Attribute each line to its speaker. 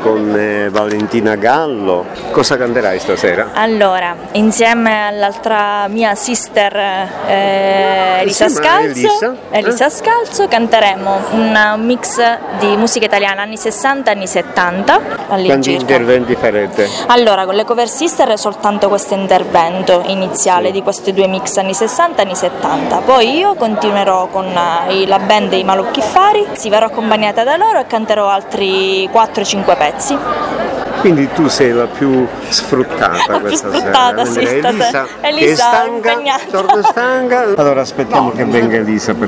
Speaker 1: con Valentina Gallo. Cosa canterai stasera?
Speaker 2: Allora, insieme all'altra mia sister Elisa Scalzo canteremo un mix di musica italiana anni 60 anni 70 all'incirca.
Speaker 1: Quanti interventi farete?
Speaker 2: Allora, con le cover sister soltanto questo intervento iniziale di questi due mix anni 60 anni 70. Poi io continuerò con la band dei Malucchi-Fari, si verrò accompagnata da loro e canterò altri 4-5 pezzi.
Speaker 1: Quindi tu sei la più sfruttata questa
Speaker 2: sfruttata,
Speaker 1: sera.
Speaker 2: Sì,
Speaker 1: Elisa
Speaker 2: è
Speaker 1: stanca,
Speaker 2: impegnata.
Speaker 1: torna stanca. Allora aspettiamo che venga Elisa per